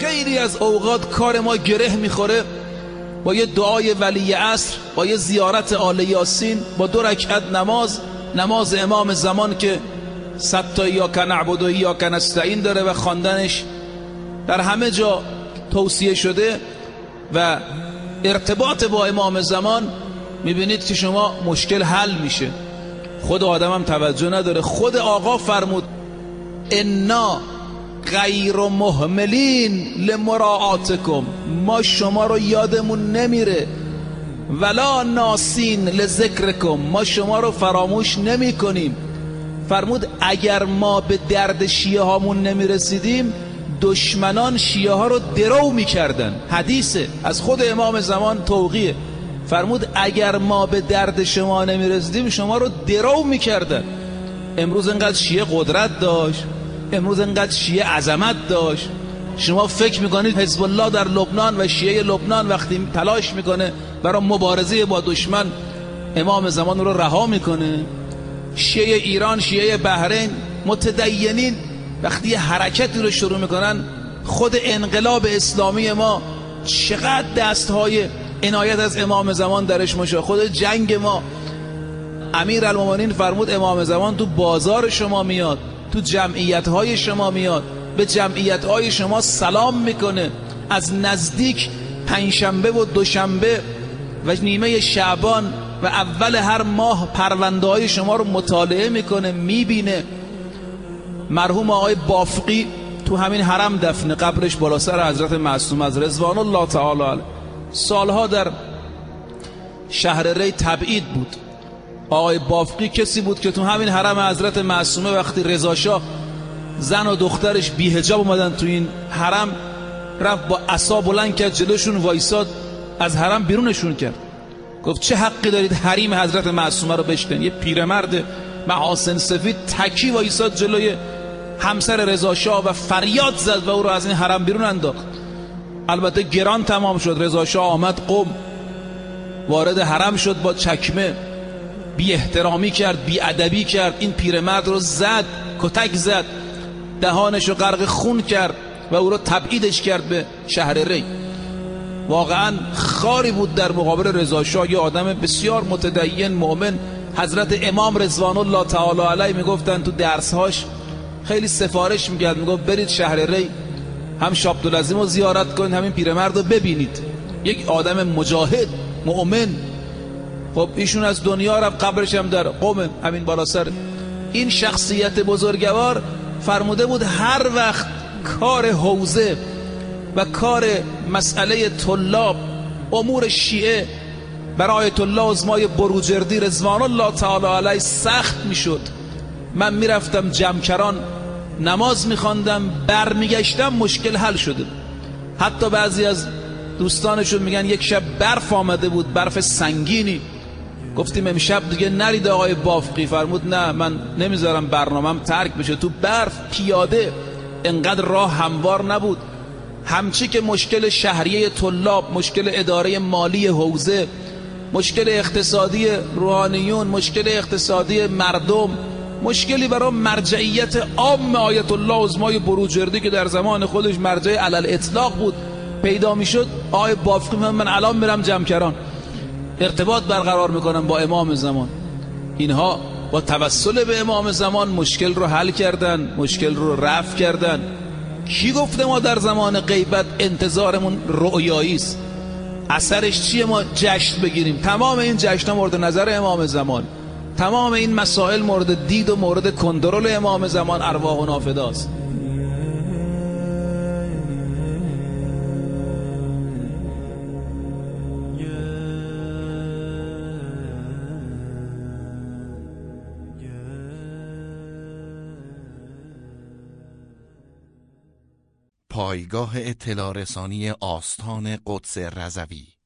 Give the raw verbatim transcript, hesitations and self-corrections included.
خیلی از اوقات کار ما گره میخوره با یه دعای ولی عصر، با یه زیارت آل یاسین، با دو رکعت نماز، نماز امام زمان که صد تا ایاک نعبد و ایاک نستعین داره و خواندنش در همه جا توصیه شده و ارتباط با امام زمان. میبینید که شما مشکل حل میشه. خود آدم هم توجه نداره. خود آقا فرمود انا غیر مهملین لمراعاتکم، ما شما رو یادمون نمیره، ولا ناسین لذکرکم، ما شما رو فراموش نمی کنیم. فرمود اگر ما به درد شیعه هامون نمی رسیدیم، دشمنان شیعه ها رو درو می کردن. حدیثه از خود امام زمان توقیه. فرمود اگر ما به درد شما نمی رسیدیم شما رو درو می کردن. امروز انقدر شیعه قدرت داشت، امروز انقدر شیعه عظمت داشت. شما فکر میکنید حزب الله در لبنان و شیعه لبنان وقتی تلاش میکنه برای مبارزه با دشمن امام زمان رو رها میکنه؟ شیعه ایران، شیعه بحرین، متدینین وقتی حرکتی رو شروع میکنن، خود انقلاب اسلامی ما چقدر دستهای عنایت از امام زمان درش مشه. خود جنگ ما، امیرالمومنین فرمود امام زمان تو بازار شما میاد، تو جمعیت‌های شما میاد، به جمعیت‌های شما سلام میکنه، از نزدیک پنجشنبه و دوشنبه و نیمه شعبان و اول هر ماه پرونده های شما رو مطالعه میکنه، میبینه. مرحوم آقای بافقی تو همین حرم دفنه، قبرش بالا سر حضرت معصوم از رضوان الله تعالی علیه. سالها در شهر ری تبعید بود. آقای بافقی کسی بود که تو همین حرم حضرت معصومه وقتی رضا شاه زن و دخترش بی حجاب اومدن تو این حرم، رفت با عصا بلند کرد جلوشون وایساد، از حرم بیرونشون کرد. گفت چه حقی دارید حریم حضرت معصومه رو بشکنید؟ یه پیرمرد محاسن سفید تکی وایساد جلوی همسر رضا شاه و فریاد زد و او رو از این حرم بیرون انداخت. البته گران تمام شد. رضا شاه آمد قم، وارد حرم شد، با چکمه بی احترامی کرد، بی ادبی کرد، این پیرمرد رو زد، کتک زد، دهانش رو غرق خون کرد و او رو تبعیدش کرد به شهر ری. واقعا خاری بود در مقابل رضا شاه، یه آدم بسیار متدین مؤمن. حضرت امام رضوان الله تعالی علیه میگفتن تو درسهاش، خیلی سفارش میکرد، میگفت برید شهر ری، هم شاه عبدالعظیم رو زیارت کنید، همین پیرمرد رو ببینید. یک آدم مجاهد مؤمن. خب ایشون از دنیا رفت، قبرش هم در قم همین بالا سر. این شخصیت بزرگوار فرموده بود هر وقت کار حوزه و کار مسئله طلاب، امور شیعه برای آیت الله عظمای بروجردی رضوان الله تعالی علیه سخت میشد، من میرفتم جمکران نماز میخواندم، برمیگشتم مشکل حل شده. حتی بعضی از دوستانشون میگن یک شب برف آمده بود، برف سنگینی. گفتیم امشب دیگه نرید آقای بافقی. فرمود نه، من نمیذارم برنامه‌ام ترک بشه. تو برف پیاده، انقدر راه هموار نبود. همچی که مشکل شهریه طلاب، مشکل اداره مالی حوزه، مشکل اقتصادی روحانیون، مشکل اقتصادی مردم، مشکلی برای مرجعیت عام آیت الله عظمای بروجردی که در زمان خودش مرجع علل اطلاق بود پیدا میشد. آقای بافقی من الان میرم جمکران ارتباط برقرار میکنم با امام زمان. اینها با توسل به امام زمان مشکل رو حل کردن، مشکل رو رفع کردن. کی گفته ما در زمان غیبت انتظارمون رؤیایی است؟ اثرش چیه ما جشن بگیریم؟ تمام این جشن ها مورد نظر امام زمان، تمام این مسائل مورد دید و مورد کنترل امام زمان. ارواح و نافداست. پایگاه اطلاع رسانی آستان قدس رضوی